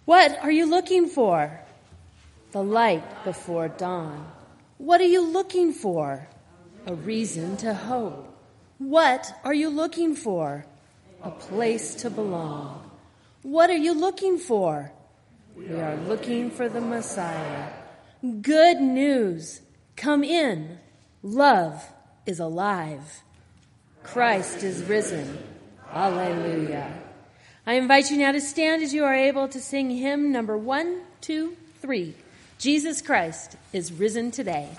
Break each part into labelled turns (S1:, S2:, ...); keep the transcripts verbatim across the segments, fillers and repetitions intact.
S1: What are you looking for? The light before dawn. What are you looking for? A reason to hope. What are you looking for? A place to belong. What are you looking for? We are looking for the Messiah. Good news. Come in. Love is alive. Christ is risen. Alleluia. I invite you now to stand as you are able to sing hymn number one, two, three. Jesus Christ is risen today.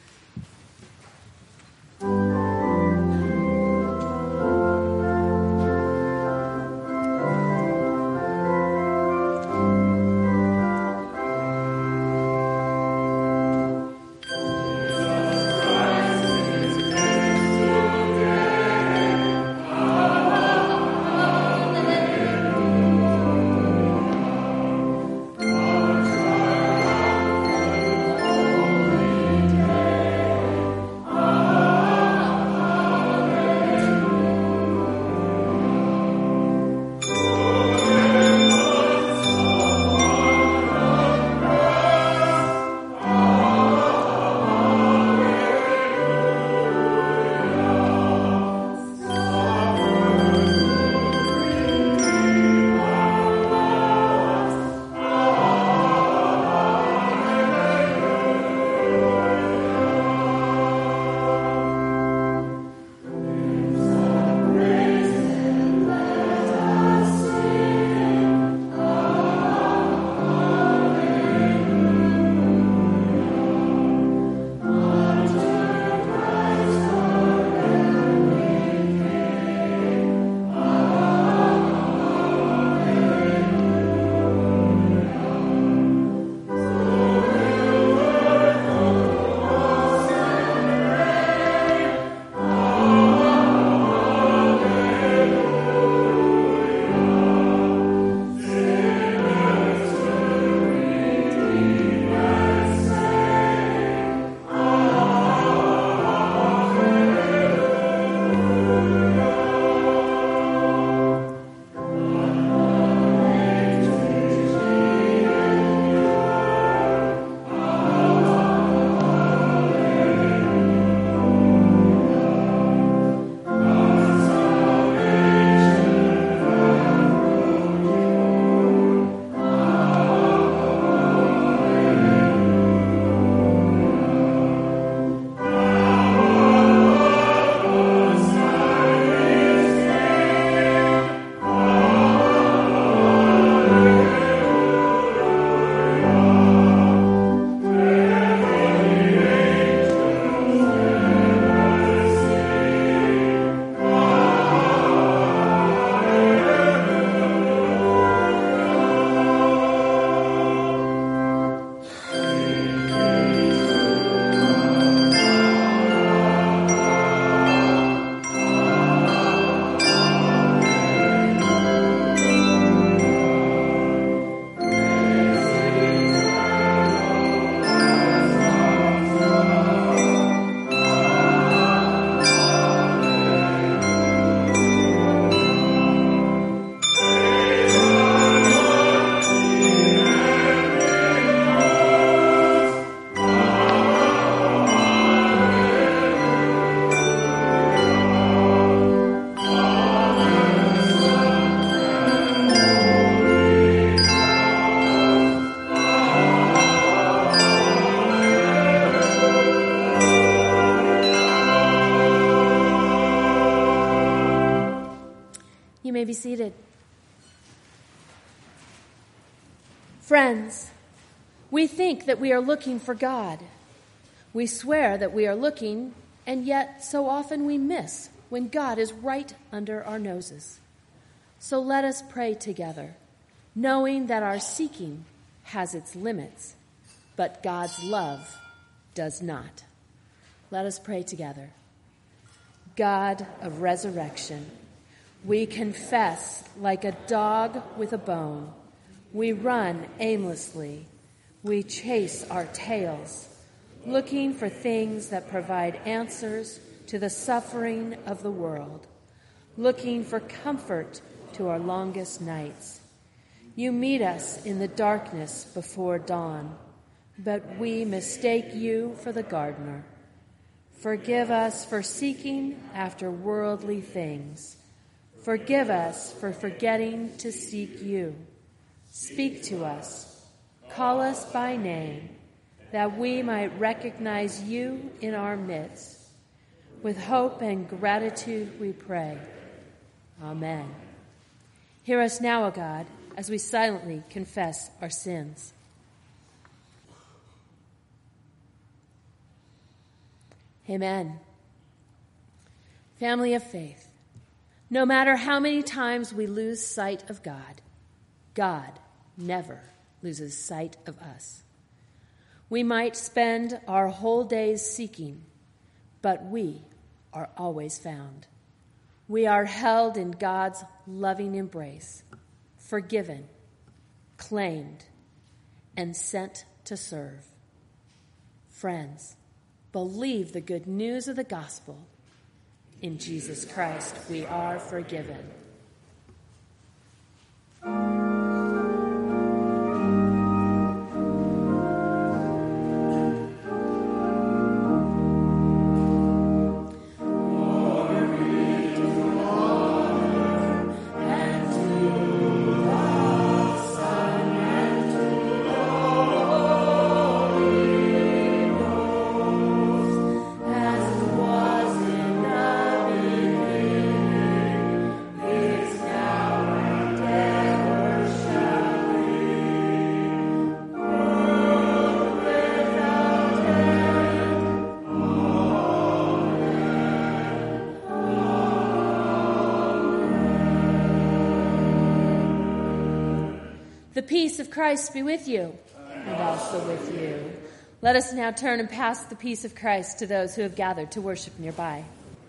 S1: You may be seated. Friends, we think that we are looking for God. We swear that we are looking, and yet so often we miss when God is right under our noses. So let us pray together, knowing that our seeking has its limits, but God's love does not. Let us pray together. God of resurrection, we confess like a dog with a bone. We run aimlessly. We chase our tails, looking for things that provide answers to the suffering of the world, looking for comfort to our longest nights. You meet us in the darkness before dawn, but we mistake you for the gardener. Forgive us for seeking after worldly things. Forgive us for forgetting to seek you. Speak to us. Call us by name, that we might recognize you in our midst. With hope and gratitude we pray. Amen. Hear us now, O God, as we silently confess our sins. Amen. Family of faith, no matter how many times we lose sight of God, God never loses sight of us. We might spend our whole days seeking, but we are always found. We are held in God's loving embrace, forgiven, claimed, and sent to serve. Friends, believe the good news of the gospel. In Jesus Christ, we are forgiven. The peace of Christ be with you, and also with you. Let us now turn and pass the peace of Christ to those who have gathered to worship nearby.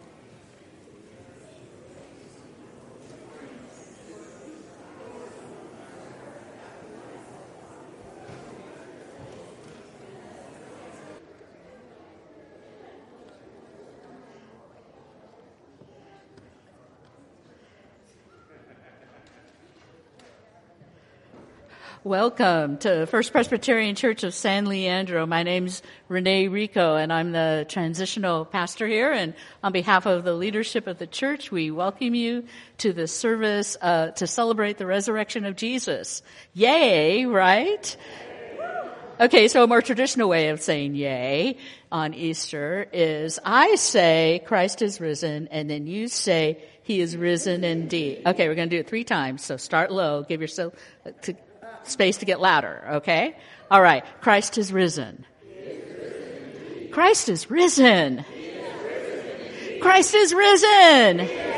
S2: Welcome to First Presbyterian Church of San Leandro. My name's Renee Rico, and I'm the transitional pastor here. And on behalf of the leadership of the church, we welcome you to this service uh, to celebrate the resurrection of Jesus. Yay, right? Okay, so a more traditional way of saying yay on Easter is I say Christ is risen, and then you say he is risen indeed. Okay, we're going to do it three times. So start low. Give yourself to space to get louder, okay? All right. Christ is risen. risen. Christ is risen. risen. Christ is risen.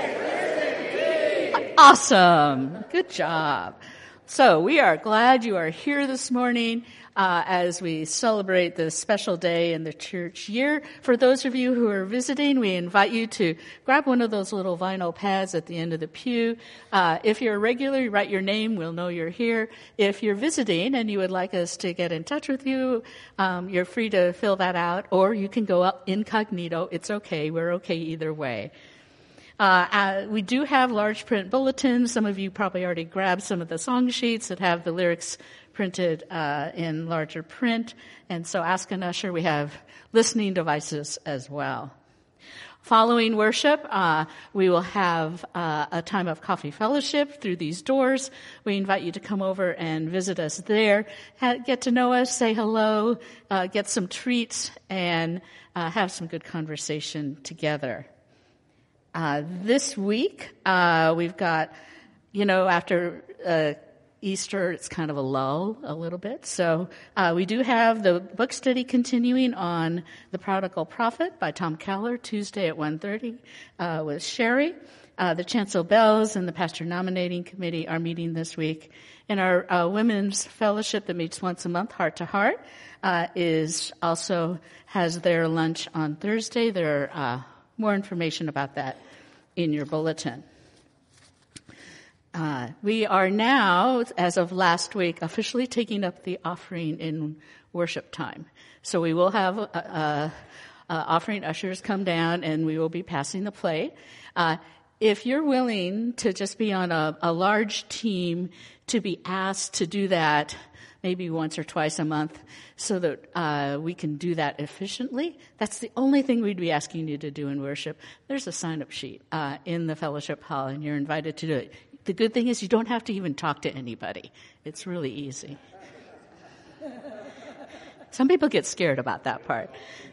S2: risen. Awesome. Good job. So we are glad you are here this morning uh, as we celebrate this special day in the church year. For those of you who are visiting, we invite you to grab one of those little vinyl pads at the end of the pew. Uh, if you're a regular, you write your name. We'll know you're here. If you're visiting and you would like us to get in touch with you, um, you're free to fill that out, or you can go up incognito. It's okay. We're okay either way. Uh, uh, we do have large print bulletins. Some of you probably already grabbed some of the song sheets that have the lyrics printed uh, in larger print. And so ask an usher. We have listening devices as well. Following worship, uh, we will have uh, a time of coffee fellowship through these doors. We invite you to come over and visit us there, ha- get to know us, say hello, uh, get some treats, and uh, have some good conversation together. Uh, this week, uh, we've got, you know, after uh, Easter, it's kind of a lull a little bit. So uh, we do have the book study continuing on The Prodigal Prophet by Tom Keller, Tuesday at one thirty uh, with Sherry. Uh, the Chancel Bells and the Pastor Nominating Committee are meeting this week. And our uh, Women's Fellowship that meets once a month, Heart to Heart, uh, is also has their lunch on Thursday. There are uh, more information about that in your bulletin. Uh, we are now, as of last week, officially taking up the offering in worship time. So we will have uh, uh, uh, offering ushers come down, and we will be passing the plate. Uh, if you're willing to just be on a, a large team to be asked to do that maybe once or twice a month so that uh, we can do that efficiently, that's the only thing we'd be asking you to do in worship. There's a sign-up sheet uh, in the fellowship hall, and you're invited to do it. The good thing is you don't have to even talk to anybody. It's really easy. Some people get scared about that part.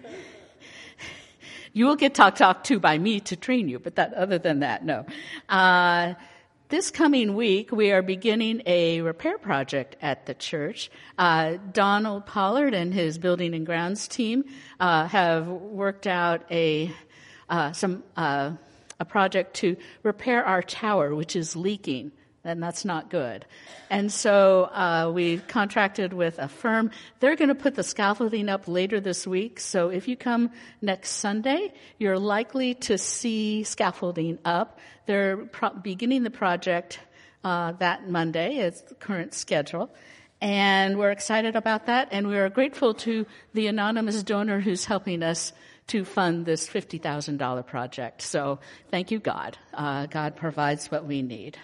S2: You will get talked talk to by me to train you, but that, other than that, no. Uh, this coming week, we are beginning a repair project at the church. Uh, Donald Pollard and his building and grounds team uh, have worked out a uh, some uh, a project to repair our tower, which is leaking. And that's not good. And so uh, we've contracted with a firm. They're going to put the scaffolding up later this week. So if you come next Sunday, you're likely to see scaffolding up. They're pro- beginning the project uh, that Monday. It's the current schedule. And we're excited about that. And we are grateful to the anonymous donor who's helping us to fund this fifty thousand dollars project. So thank you, God. Uh, God provides what we need.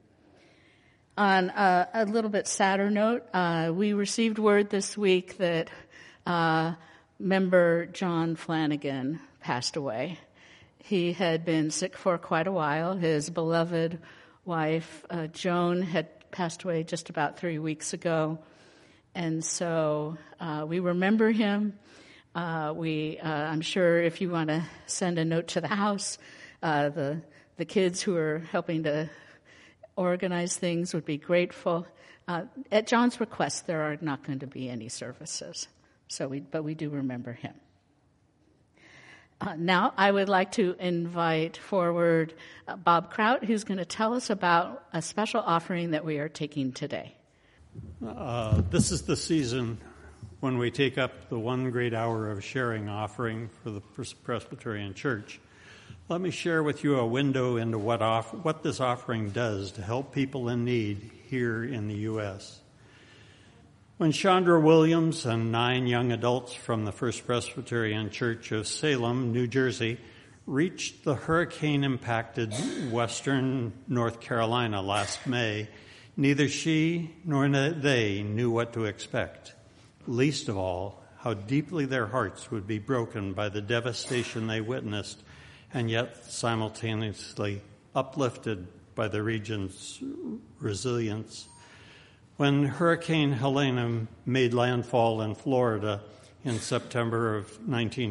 S2: On a, a little bit sadder note, uh, we received word this week that uh, member John Flanagan passed away. He had been sick for quite a while. His beloved wife, uh, Joan, had passed away just about three weeks ago. And so uh, we remember him. Uh, we, uh, I'm sure if you want to send a note to the house, uh, the the kids who are helping to organize things would be grateful. Uh, at John's request, there are not going to be any services, so we, but we do remember him. Uh, now, I would like to invite forward uh, Bob Kraut, who's going to tell us about a special offering that we are taking today.
S3: Uh, this is the season when we take up the one great hour of sharing offering for the Presbyterian Church. Let me share with you a window into what off, what this offering does to help people in need here in the U S When Chandra Williams and nine young adults from the First Presbyterian Church of Salem, New Jersey, reached the hurricane-impacted western North Carolina last May, neither she nor they knew what to expect. Least of all, how deeply their hearts would be broken by the devastation they witnessed, and yet simultaneously uplifted by the region's resilience. When Hurricane Helene made landfall in Florida in September of nineteen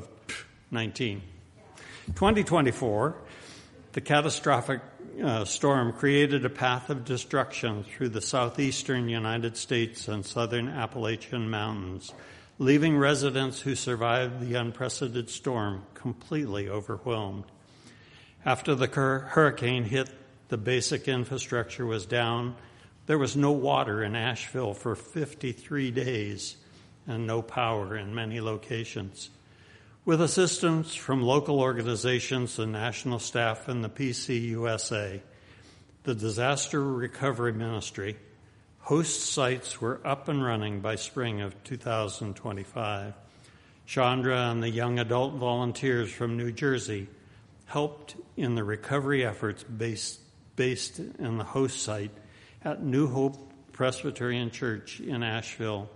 S3: twenty twenty-four, the catastrophic uh, storm created a path of destruction through the southeastern United States and southern Appalachian Mountains, leaving residents who survived the unprecedented storm completely overwhelmed. After the hurricane hit, the basic infrastructure was down. There was no water in Asheville for fifty-three days and no power in many locations. With assistance from local organizations and national staff and the P C U S A, the Disaster Recovery Ministry, host sites were up and running by spring of two thousand twenty-five. Chandra and the young adult volunteers from New Jersey helped in the recovery efforts based, based in the host site at New Hope Presbyterian Church in Asheville.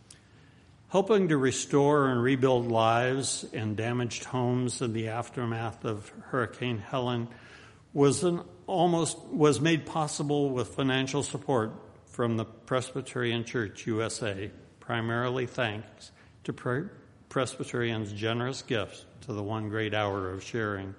S3: Helping to restore and rebuild lives and damaged homes in the aftermath of Hurricane Helene was an almost was made possible with financial support from the Presbyterian Church U S A, primarily thanks to Pre- Presbyterians' generous gifts to the one great hour of sharing.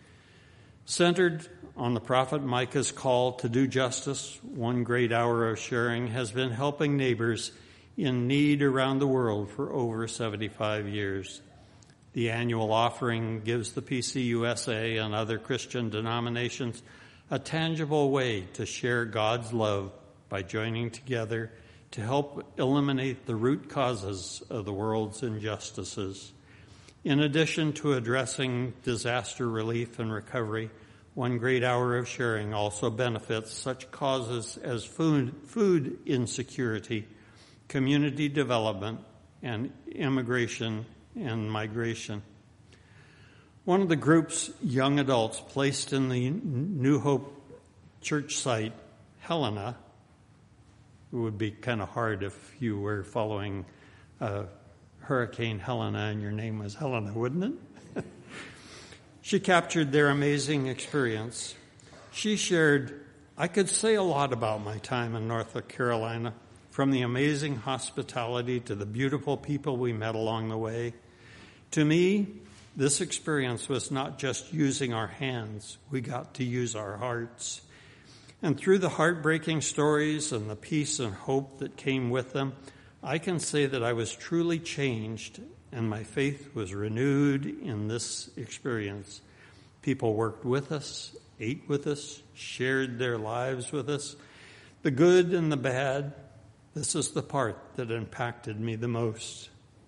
S3: Centered on the prophet Micah's call to do justice, one great hour of sharing has been helping neighbors in need around the world for over seventy-five years. The annual offering gives the P C U S A and other Christian denominations a tangible way to share God's love by joining together to help eliminate the root causes of the world's injustices. In addition to addressing disaster relief and recovery, One Great Hour of Sharing also benefits such causes as food, food insecurity, community development, and immigration and migration. One of the group's young adults placed in the New Hope church site, Helena. It would be kind of hard if you were following uh, Hurricane Helena and your name was Helena, wouldn't it? She captured their amazing experience. She shared, "I could say a lot about my time in North Carolina, from the amazing hospitality to the beautiful people we met along the way. To me, this experience was not just using our hands. We got to use our hearts. And through the heartbreaking stories and the peace and hope that came with them, I can say that I was truly changed and my faith was renewed in this experience. People worked with us, ate with us, shared their lives with us. The good and the bad, this is the part that impacted me the most."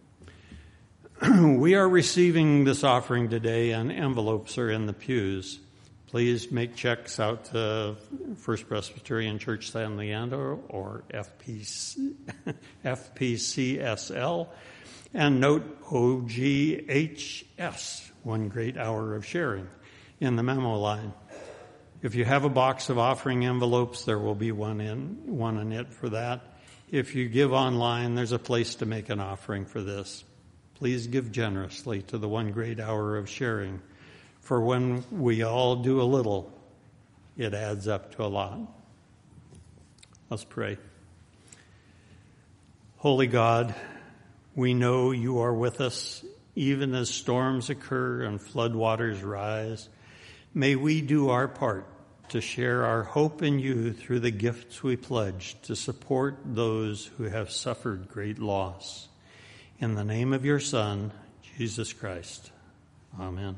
S3: We are receiving this offering today, and envelopes are in the pews. Please make checks out to First Presbyterian Church San Leandro or F P C, F P C S L, and note O G H S, One Great Hour of Sharing, in the memo line. If you have a box of offering envelopes, there will be one in one in it for that. If you give online, there's a place to make an offering for this. Please give generously to the One Great Hour of Sharing, for when we all do a little, it adds up to a lot. Let's pray. Holy God, we know you are with us even as storms occur and floodwaters rise. May we do our part to share our hope in you through the gifts we pledge to support those who have suffered great loss. In the name of your Son, Jesus Christ. Amen.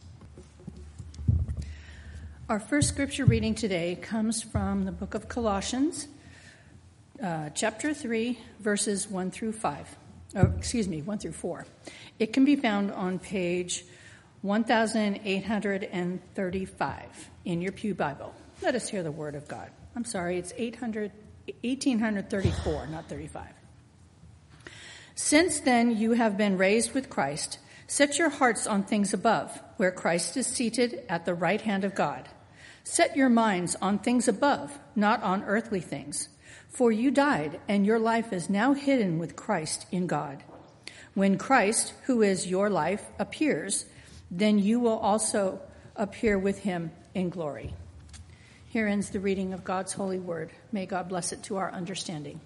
S4: Our first scripture reading today comes from the book of Colossians, uh, chapter three, verses one through five. Oh, excuse me, one through four. It can be found on page one thousand eight hundred thirty-five in your Pew Bible. Let us hear the word of God. I'm sorry, it's eight hundred, eighteen thirty-four, not thirty-five. Since then you have been raised with Christ. Set your hearts on things above, where Christ is seated at the right hand of God. Set your minds on things above, not on earthly things. For you died, and your life is now hidden with Christ in God. When Christ, who is your life, appears, then you will also appear with him in glory. Here ends the reading of God's holy word. May God bless it to our understanding.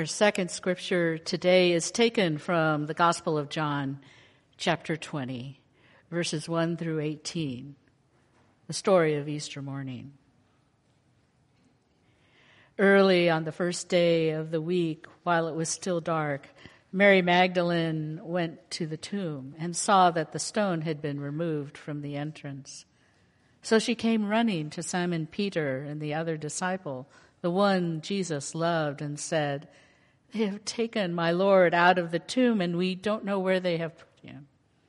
S2: Our second scripture today is taken from the Gospel of John, chapter twenty, verses one through eighteen, the story of Easter morning. Early on the first day of the week, while it was still dark, Mary Magdalene went to the tomb and saw that the stone had been removed from the entrance. So she came running to Simon Peter and the other disciple, the one Jesus loved, and said, "They have taken my Lord out of the tomb, and we don't know where they have put him."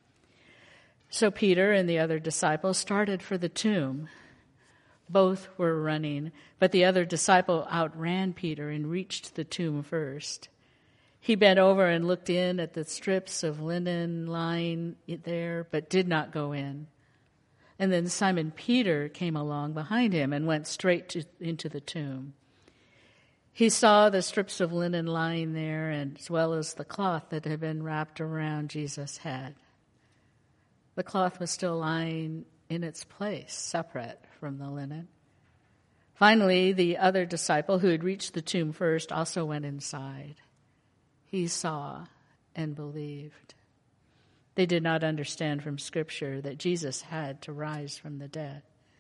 S2: So Peter and the other disciple started for the tomb. Both were running, but the other disciple outran Peter and reached the tomb first. He bent over and looked in at the strips of linen lying there, but did not go in. And then Simon Peter came along behind him and went straight to, into the tomb. He saw the strips of linen lying there, and as well as the cloth that had been wrapped around Jesus' head. The cloth was still lying in its place, separate from the linen. Finally, the other disciple who had reached the tomb first also went inside. He saw and believed. They did not understand from Scripture that Jesus had to rise from the dead.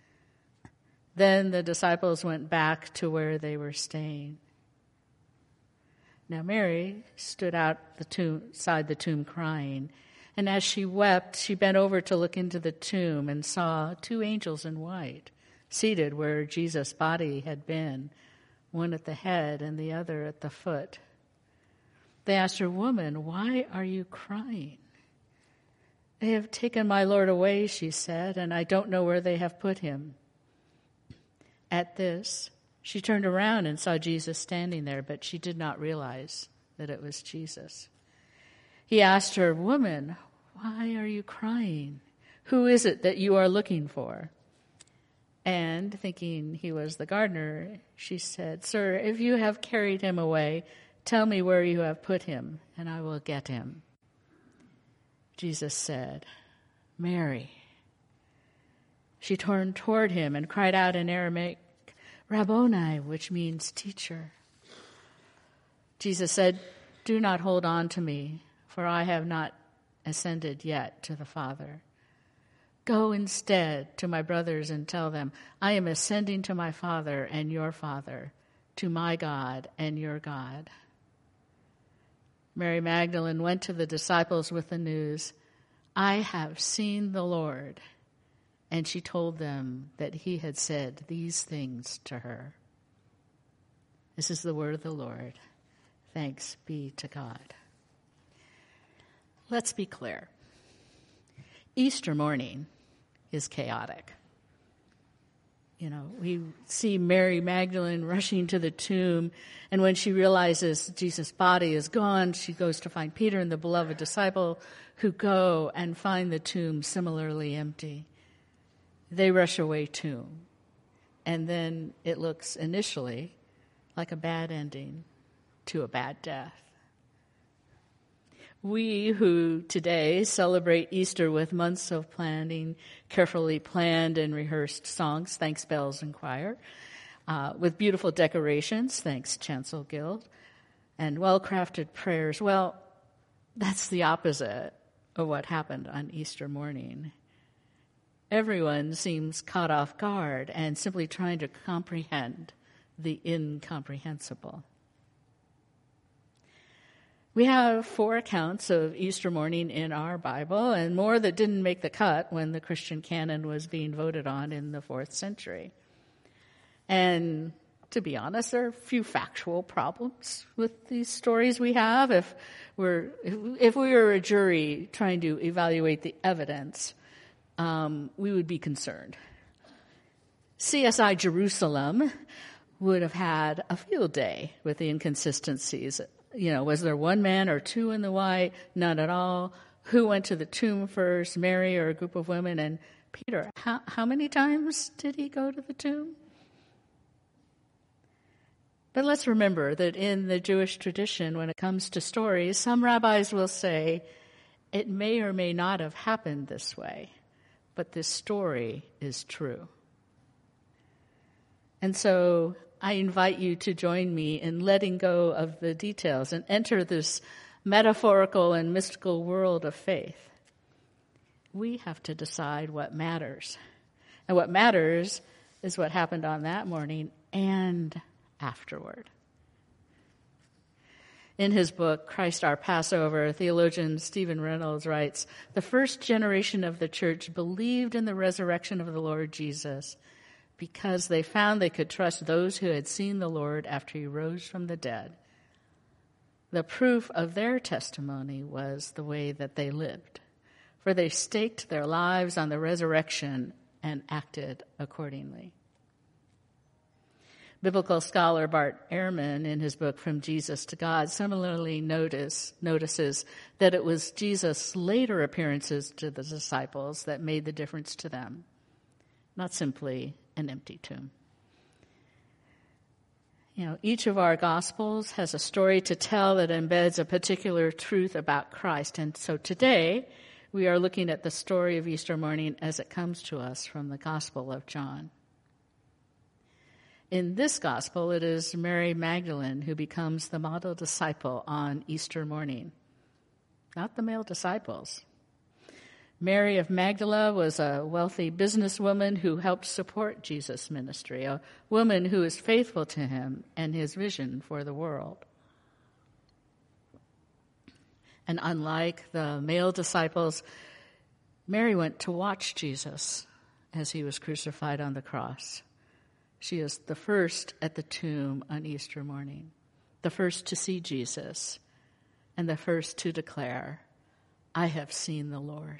S2: Then the disciples went back to where they were staying. Now Mary stood out the tomb, beside the tomb crying, and as she wept, she bent over to look into the tomb and saw two angels in white, seated where Jesus' body had been, one at the head and the other at the foot. They asked her, "Woman, why are you crying?" "They have taken my Lord away," she said, "and I don't know where they have put him." At this, she turned around and saw Jesus standing there, but she did not realize that it was Jesus. He asked her, "Woman, why are you crying? Who is it that you are looking for?" And thinking he was the gardener, she said, "Sir, if you have carried him away, tell me where you have put him, and I will get him." Jesus said, "Mary." She turned toward him and cried out in Aramaic, "Rabboni," which means teacher. Jesus said, "Do not hold on to me, for I have not ascended yet to the Father. Go instead to my brothers and tell them, I am ascending to my Father and your Father, to my God and your God." Mary Magdalene went to the disciples with the news, "I have seen the Lord." And she told them that he had said these things to her. This is the word of the Lord. Thanks be to God. Let's be clear. Easter morning is chaotic. You know, we see Mary Magdalene rushing to the tomb, and when she realizes Jesus' body is gone, she goes to find Peter and the beloved disciple, who go and find the tomb similarly empty. They rush away too, and then it looks initially like a bad ending to a bad death. We who today celebrate Easter with months of planning, carefully planned and rehearsed songs, thanks bells and choir, uh, with beautiful decorations, thanks Chancel Guild, and well-crafted prayers, well, that's the opposite of what happened on Easter morning. Everyone seems caught off guard and simply trying to comprehend the incomprehensible. We have four accounts of Easter morning in our Bible, and more that didn't make the cut when the Christian canon was being voted on in the fourth century. And to be honest, there are a few factual problems with these stories we have. If we're if we were a jury trying to evaluate the evidence, um, we would be concerned. C S I Jerusalem would have had a field day with the inconsistencies. You know, was there one man or two in the white? None at all. Who went to the tomb first, Mary or a group of women? And Peter, how, how many times did he go to the tomb? But let's remember that in the Jewish tradition, when it comes to stories, some rabbis will say it may or may not have happened this way, but this story is true. And so I invite you to join me in letting go of the details and enter this metaphorical and mystical world of faith. We have to decide what matters. And what matters is what happened on that morning and afterward. In his book, Christ Our Passover, theologian Stephen Reynolds writes, the first generation of the church believed in the resurrection of the Lord Jesus because they found they could trust those who had seen the Lord after he rose from the dead. The proof of their testimony was the way that they lived, for they staked their lives on the resurrection and acted accordingly. Biblical scholar Bart Ehrman, in his book From Jesus to God, similarly notice, notices that it was Jesus' later appearances to the disciples that made the difference to them, not simply an empty tomb. You know, each of our Gospels has a story to tell that embeds a particular truth about Christ. And so today, we are looking at the story of Easter morning as it comes to us from the Gospel of John. In this gospel, it is Mary Magdalene who becomes the model disciple on Easter morning, not the male disciples. Mary of Magdala was a wealthy businesswoman who helped support Jesus' ministry, a woman who was faithful to him and his vision for the world. And unlike the male disciples, Mary went to watch Jesus as he was crucified on the cross. She is the first at the tomb on Easter morning, the first to see Jesus, and the first to declare, I have seen the Lord.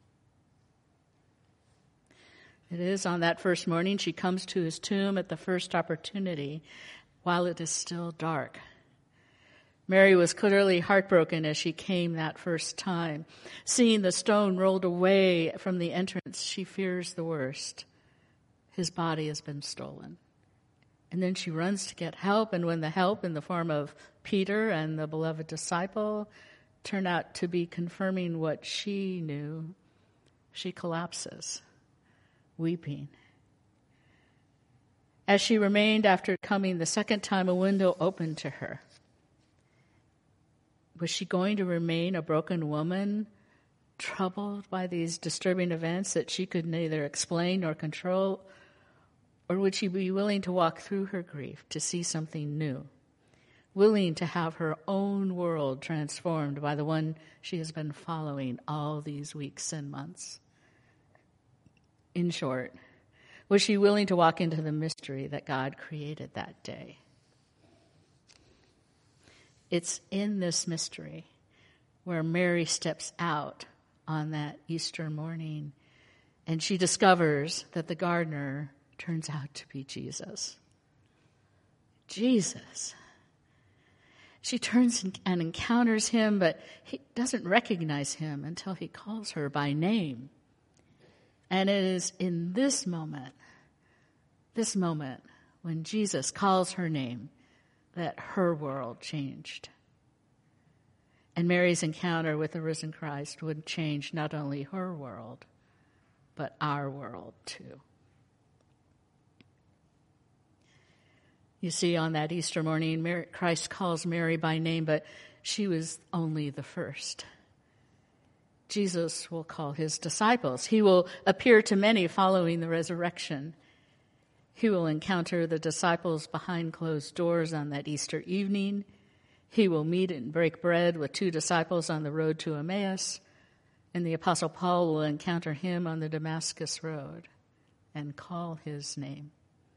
S2: It is on that first morning she comes to his tomb at the first opportunity while it is still dark. Mary was clearly heartbroken as she came that first time. Seeing the stone rolled away from the entrance, she fears the worst. His body has been stolen. And then she runs to get help, and when the help in the form of Peter and the beloved disciple turn out to be confirming what she knew, she collapses, weeping. As she remained after coming the second time, a window opened to her. Was she going to remain a broken woman, troubled by these disturbing events that she could neither explain nor control? Or would she be willing to walk through her grief to see something new, willing to have her own world transformed by the one she has been following all these weeks and months? In short, was she willing to walk into the mystery that God created that day? It's in this mystery where Mary steps out on that Easter morning and she discovers that the gardener turns out to be Jesus. Jesus. She turns and encounters him, but he doesn't recognize him until he calls her by name. And it is in this moment, this moment, when Jesus calls her name, that her world changed. And Mary's encounter with the risen Christ would change not only her world, but our world too. You see, on that Easter morning, Mary, Christ calls Mary by name, but she was only the first. Jesus will call his disciples. He will appear to many following the resurrection. He will encounter the disciples behind closed doors on that Easter evening. He will meet and break bread with two disciples on the road to Emmaus, and the Apostle Paul will encounter him on the Damascus road and call his name.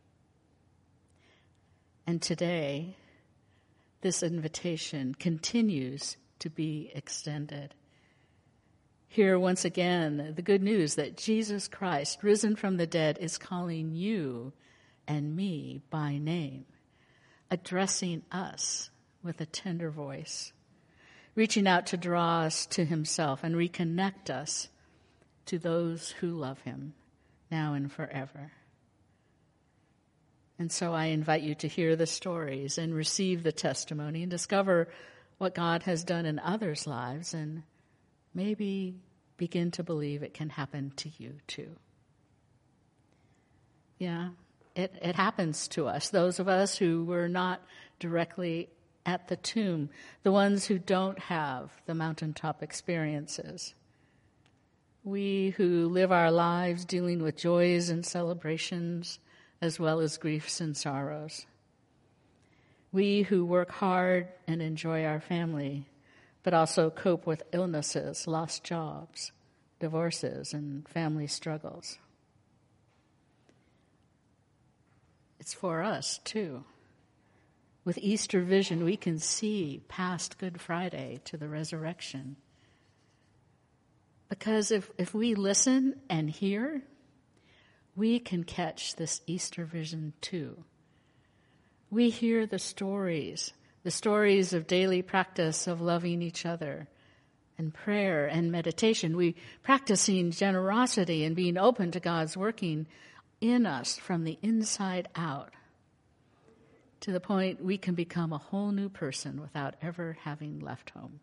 S2: And today, this invitation continues to be extended. Hear once again the good news that Jesus Christ, risen from the dead, is calling you and me by name, addressing us with a tender voice, reaching out to draw us to himself and reconnect us to those who love him now and forever. And so I invite you to hear the stories and receive the testimony and discover what God has done in others' lives and maybe begin to believe it can happen to you too. Yeah, it, it happens to us, those of us who were not directly at the tomb, the ones who don't have the mountaintop experiences. We who live our lives dealing with joys and celebrations as well as griefs and sorrows. We who work hard and enjoy our family, but also cope with illnesses, lost jobs, divorces, and family struggles. It's for us, too. With Easter vision, we can see past Good Friday to the resurrection. Because if, if we listen and hear, we can catch this Easter vision too. We hear the stories, the stories of daily practice of loving each other and prayer and meditation. We practicing generosity and being open to God's working in us from the inside out, to the point we can become a whole new person without ever having left home.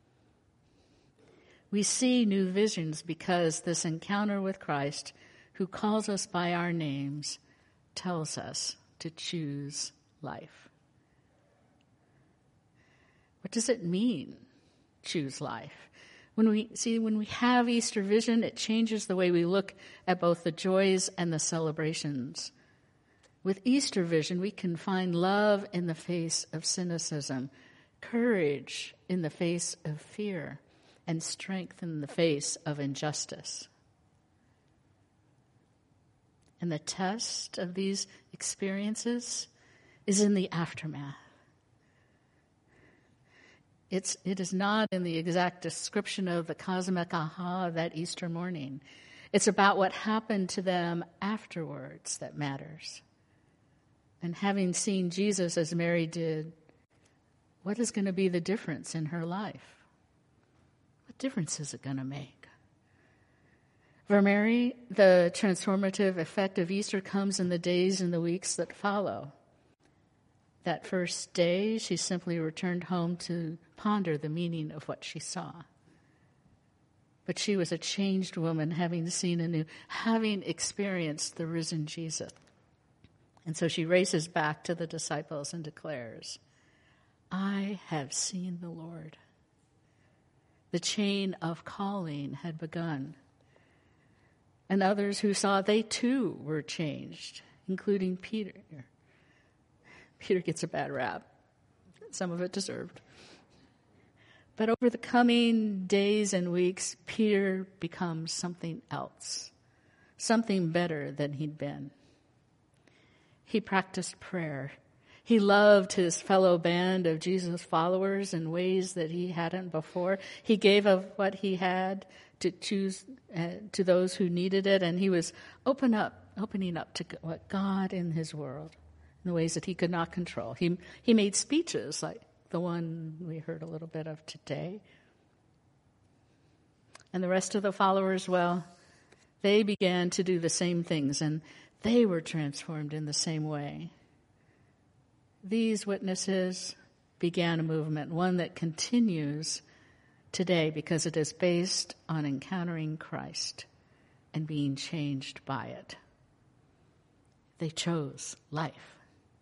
S2: We see new visions because this encounter with Christ, who calls us by our names, tells us to choose life. What does it mean, choose life? When we see, when we have Easter vision, it changes the way we look at both the joys and the celebrations. With Easter vision, we can find love in the face of cynicism, courage in the face of fear, and strength in the face of injustice. And the test of these experiences is in the aftermath. It's, it is not in the exact description of the cosmic aha of that Easter morning. It's about what happened to them afterwards that matters. And having seen Jesus as Mary did, what is going to be the difference in her life? What difference is it going to make? For Mary, the transformative effect of Easter comes in the days and the weeks that follow. That first day, she simply returned home to ponder the meaning of what she saw. But she was a changed woman, having seen anew, having experienced the risen Jesus. And so she races back to the disciples and declares, I have seen the Lord. The chain of calling had begun. And others who saw, they too were changed, including Peter. Peter gets a bad rap, some of it deserved. But over the coming days and weeks, Peter becomes something else, something better than he'd been. He practiced prayer. He loved his fellow band of Jesus followers in ways that he hadn't before. He gave of what he had to choose uh, to those who needed it, and he was open up, opening up to what God in his world, in the ways that he could not control. He he made speeches like the one we heard a little bit of today. And the rest of the followers, well, they began to do the same things, and they were transformed in the same way. These witnesses began a movement, one that continues today because it is based on encountering Christ and being changed by it. They chose life.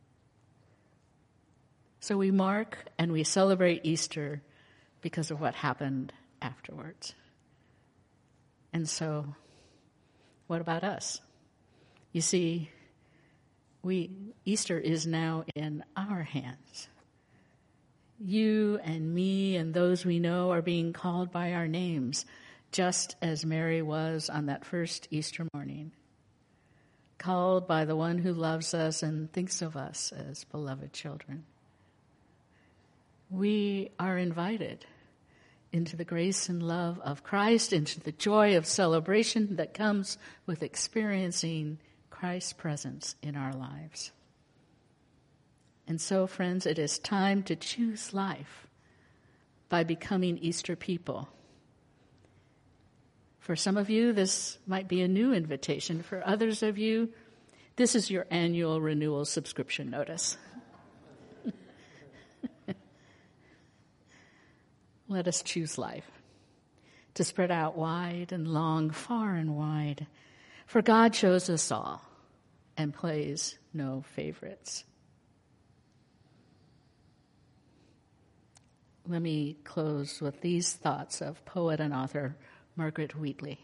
S2: So we mark and we celebrate Easter because of what happened afterwards. And so, what about us? You see, we Easter is now in our hands. You and me and those we know are being called by our names, just as Mary was on that first Easter morning, called by the one who loves us and thinks of us as beloved children. We are invited into the grace and love of Christ, into the joy of celebration that comes with experiencing Christ's presence in our lives. And so, friends, it is time to choose life by becoming Easter people. For some of you, this might be a new invitation. For others of you, this is your annual renewal subscription notice. Let us choose life, to spread out wide and long, far and wide. For God chose us all, and plays no favorites. Let me close with these thoughts of poet and author Margaret Wheatley.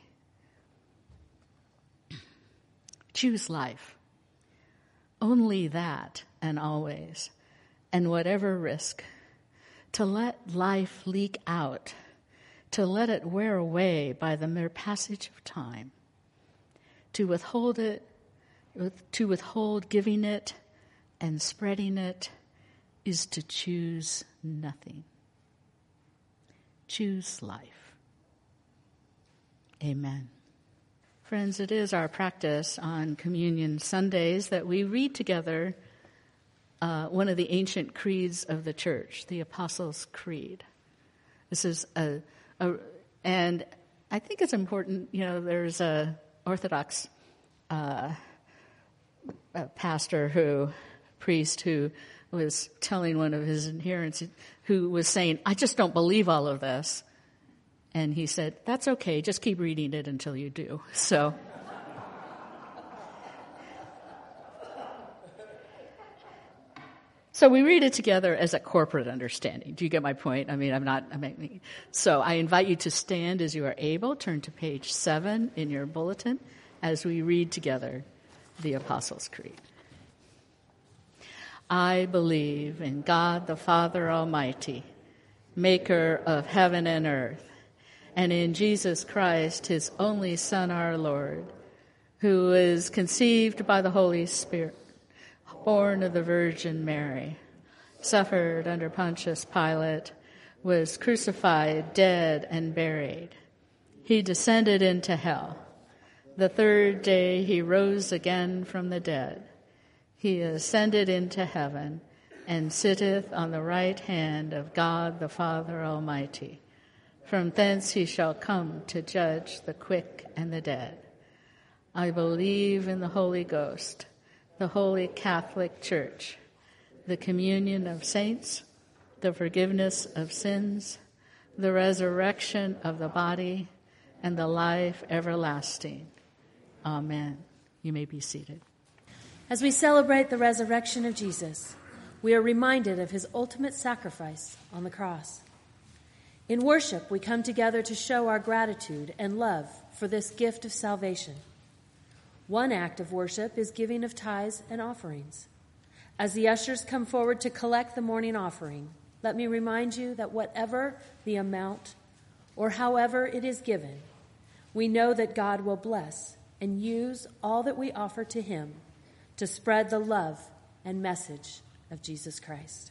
S2: Choose life. Only that and always, and whatever risk. To let life leak out, to let it wear away by the mere passage of time. To withhold it, to withhold giving it and spreading it is to choose nothing. Choose life. Amen. Friends, it is our practice on Communion Sundays that we read together uh, one of the ancient creeds of the Church, the Apostles' Creed. This is a, a, and I think it's important, you know, there's a Orthodox uh, a pastor who, priest who was telling one of his adherents who was saying, I just don't believe all of this. And he said, that's okay, just keep reading it until you do. So, so we read it together as a corporate understanding. Do you get my point? I mean, I'm not, I'm making, so I invite you to stand as you are able. Turn to page seven in your bulletin as we read together the Apostles' Creed. I believe in God the Father Almighty, maker of heaven and earth, and in Jesus Christ, his only Son, our Lord, who is conceived by the Holy Spirit, born of the Virgin Mary, suffered under Pontius Pilate, was crucified, dead, and buried. He descended into hell. The third day he rose again from the dead. He ascended into heaven and sitteth on the right hand of God the Father Almighty. From thence he shall come to judge the quick and the dead. I believe in the Holy Ghost, the Holy Catholic Church, the communion of saints, the forgiveness of sins, the resurrection of the body, and the life everlasting. Amen. You may be seated.
S1: As we celebrate the resurrection of Jesus, we are reminded of his ultimate sacrifice on the cross. In worship, we come together to show our gratitude and love for this gift of salvation. One act of worship is giving of tithes and offerings. As the ushers come forward to collect the morning offering, let me remind you that whatever the amount or however it is given, we know that God will bless and use all that we offer to him to spread the love and message of Jesus Christ.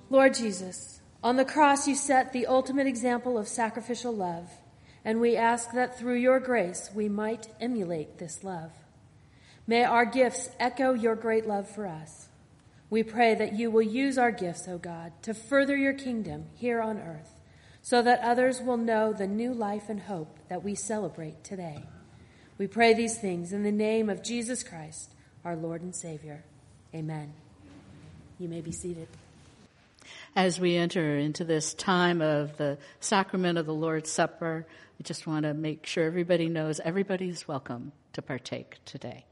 S1: Lord Jesus, on the cross you set the ultimate example of sacrificial love, and we ask that through your grace we might emulate this love. May our gifts echo your great love for us. We pray that you will use our gifts, O God, to further your kingdom here on earth, so that others will know the new life and hope that we celebrate today. We pray these things in the name of Jesus Christ, our Lord and Savior. Amen. You may be seated.
S2: As we enter into this time of the sacrament of the Lord's Supper, we just want to make sure everybody knows everybody's welcome to partake today.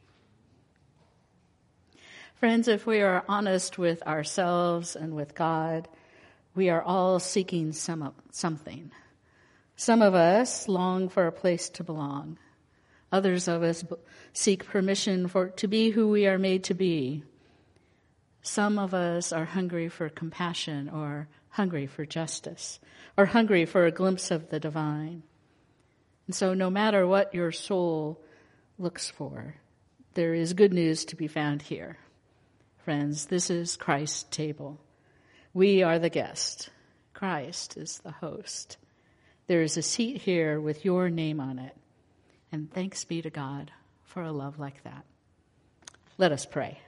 S2: Friends, if we are honest with ourselves and with God, we are all seeking some something. Some of us long for a place to belong. Others of us seek permission for to be who we are made to be. Some of us are hungry for compassion, or hungry for justice, or hungry for a glimpse of the divine. And so no matter what your soul looks for, there is good news to be found here. Friends, this is Christ's table. We are the guest. Christ is the host. There is a seat here with your name on it. And thanks be to God for a love like that. Let us pray.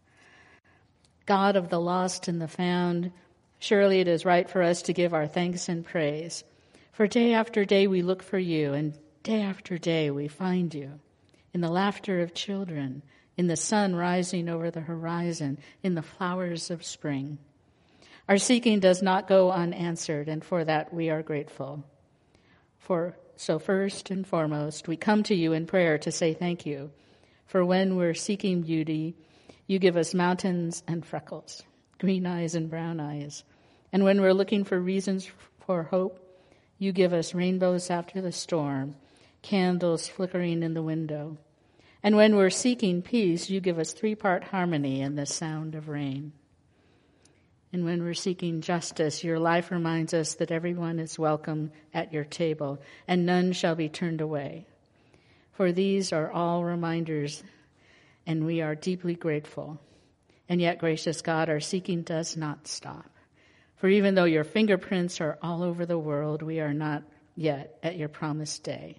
S2: God of the lost and the found, surely it is right for us to give our thanks and praise. For day after day we look for you, and day after day we find you. In the laughter of children, in the sun rising over the horizon, in the flowers of spring. Our seeking does not go unanswered, and for that we are grateful. For so first and foremost, we come to you in prayer to say thank you. For when we're seeking beauty, you give us mountains and freckles, green eyes and brown eyes. And when we're looking for reasons for hope, you give us rainbows after the storm, candles flickering in the window. And when we're seeking peace, you give us three-part harmony and the sound of rain. And when we're seeking justice, your life reminds us that everyone is welcome at your table, and none shall be turned away. For these are all reminders, and we are deeply grateful. And yet, gracious God, our seeking does not stop. For even though your fingerprints are all over the world, we are not yet at your promised day.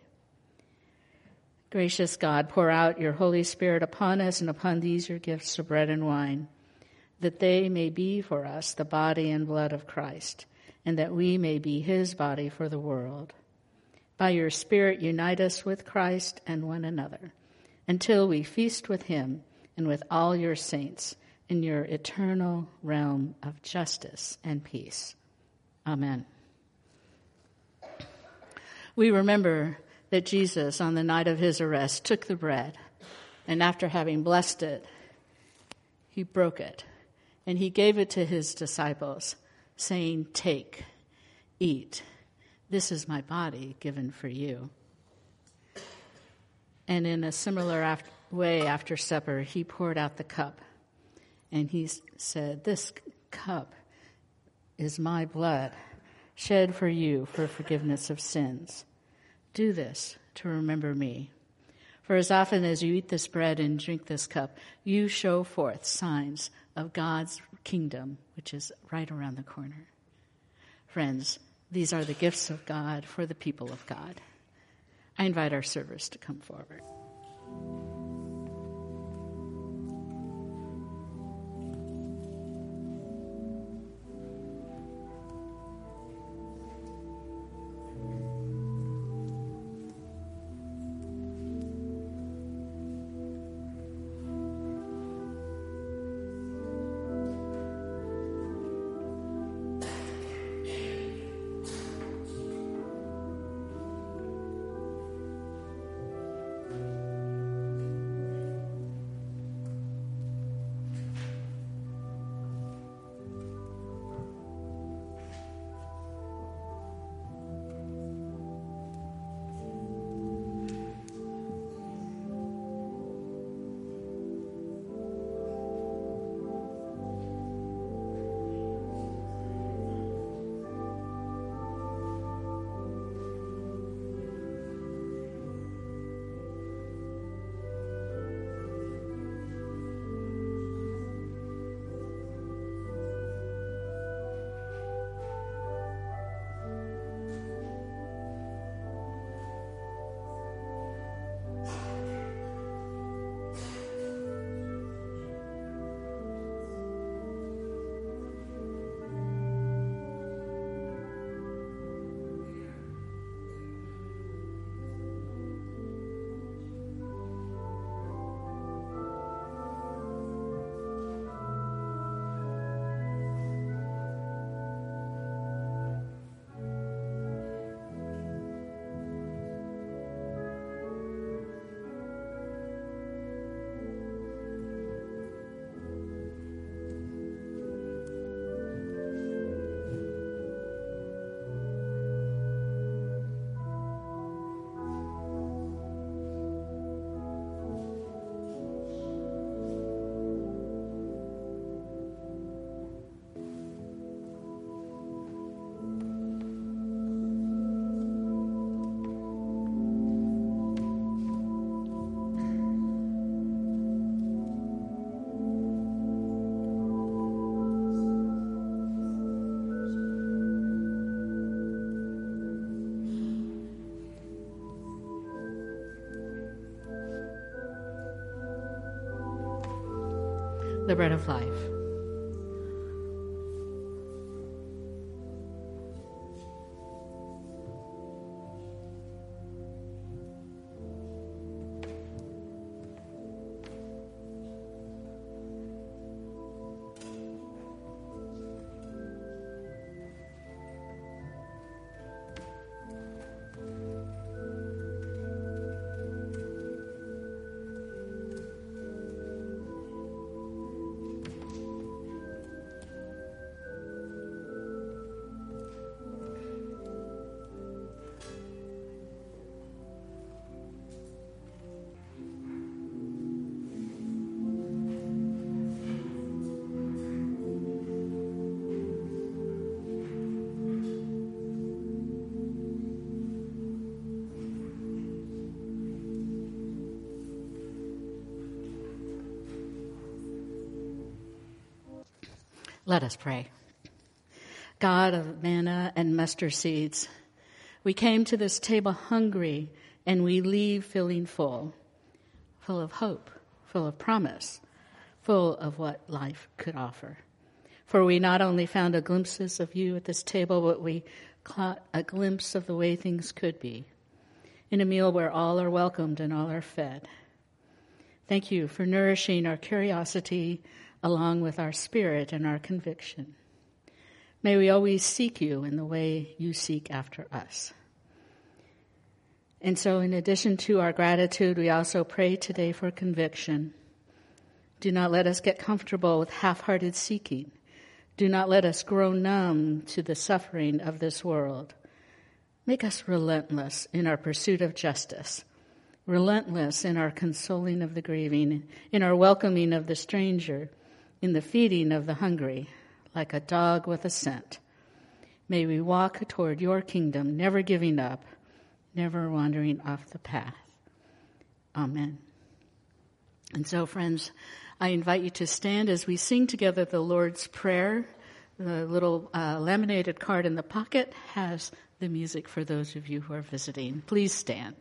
S2: Gracious God, pour out your Holy Spirit upon us and upon these your gifts of bread and wine, that they may be for us the body and blood of Christ, and that we may be his body for the world. By your Spirit, unite us with Christ and one another, until we feast with him and with all your saints in your eternal realm of justice and peace. Amen. We remember that Jesus, on the night of his arrest, took the bread, and after having blessed it, he broke it, and he gave it to his disciples, saying, "Take, eat. This is my body given for you." And in a similar after, way after supper, he poured out the cup, and he said, "This cup is my blood, shed for you for forgiveness of sins. Do this to remember me. For as often as you eat this bread and drink this cup, you show forth signs of God's kingdom, which is right around the corner." Friends, these are the gifts of God for the people of God. I invite our servers to come forward. the bread of life. Let us pray. God of manna and mustard seeds, we came to this table hungry, and we leave feeling full, full of hope, full of promise, full of what life could offer. For we not only found a glimpses of you at this table, but we caught a glimpse of the way things could be, in a meal where all are welcomed and all are fed. Thank you for nourishing our curiosity along with our spirit and our conviction. May we always seek you in the way you seek after us. And so in addition to our gratitude, we also pray today for conviction. Do not let us get comfortable with half-hearted seeking. Do not let us grow numb to the suffering of this world. Make us relentless in our pursuit of justice, relentless in our consoling of the grieving, in our welcoming of the stranger, in the feeding of the hungry, like a dog with a scent. May we walk toward your kingdom, never giving up, never wandering off the path. Amen. And so, friends, I invite you to stand as we sing together the Lord's Prayer. The little uh, laminated card in the pocket has the music for those of you who are visiting. Please stand.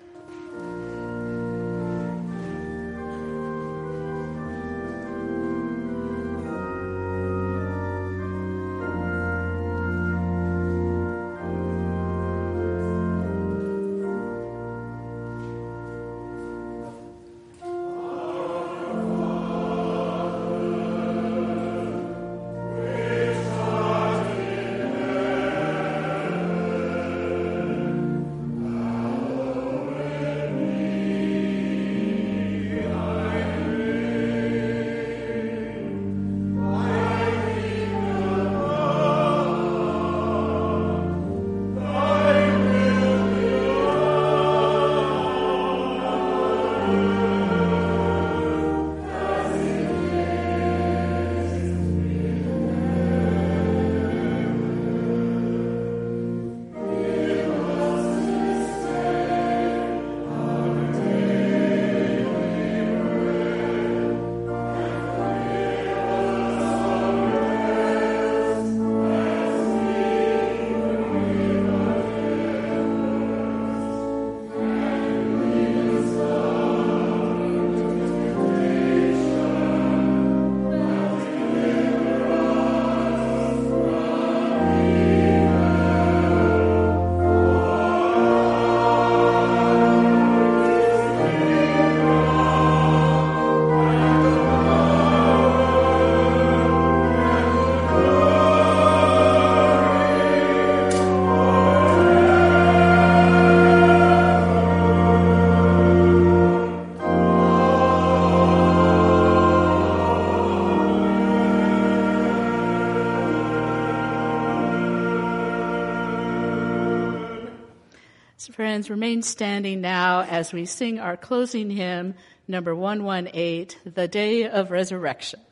S2: Friends, remain standing now as we sing our closing hymn, number one eighteen, The Day of Resurrection.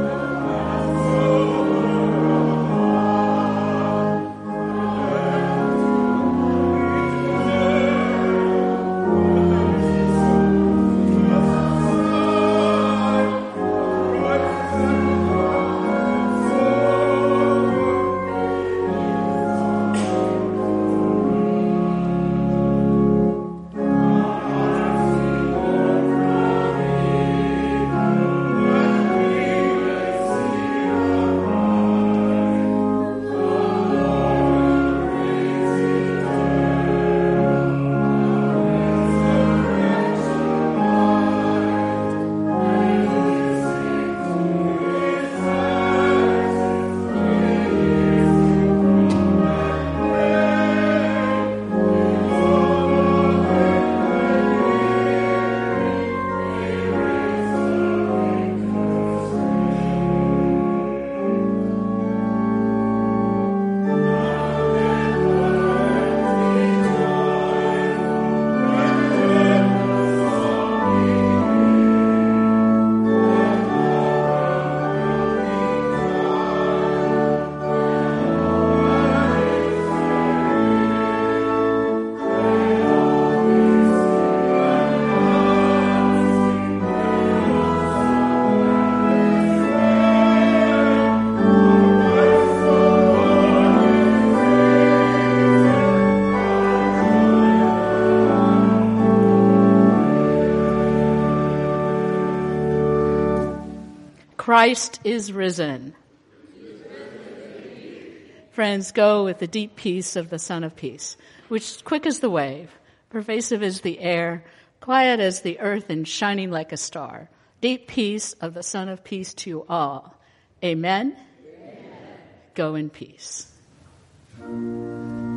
S5: Oh
S2: Christ is risen. Friends, go with the deep peace of the Son of Peace, which is quick as the wave, pervasive as the air, quiet as the earth, and shining like a star. Deep peace of the Son of Peace to you all. Amen? Amen. Go in peace.